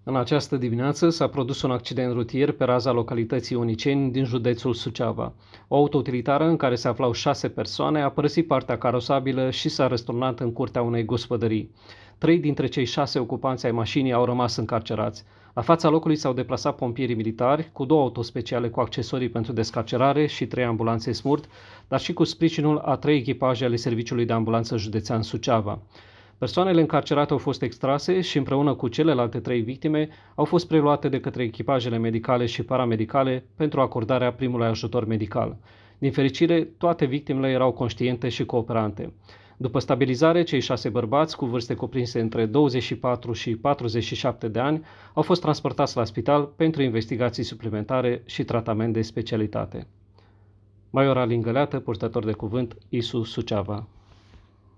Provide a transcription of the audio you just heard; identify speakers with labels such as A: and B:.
A: În această dimineață s-a produs un accident rutier pe raza localității Uniceni din județul Suceava. O autoutilitară în care se aflau 6 persoane a părăsit partea carosabilă și s-a răsturnat în curtea unei gospodării. 3 dintre cei 6 ocupanți ai mașinii au rămas încarcerați. La fața locului s-au deplasat pompierii militari cu 2 autospeciale cu accesorii pentru descarcerare și 3 ambulanțe SMURT, dar și cu sprijinul a 3 echipaje ale Serviciului de Ambulanță Județean Suceava. Persoanele încarcerate au fost extrase și împreună cu celelalte 3 victime au fost preluate de către echipajele medicale și paramedicale pentru acordarea primului ajutor medical. Din fericire, toate victimele erau conștiente și cooperante. După stabilizare, cei 6 bărbați cu vârste cuprinse între 24 și 47 de ani au fost transportați la spital pentru investigații suplimentare și tratament de specialitate. Major Alin Găleată, purtător de cuvânt, ISU Suceava.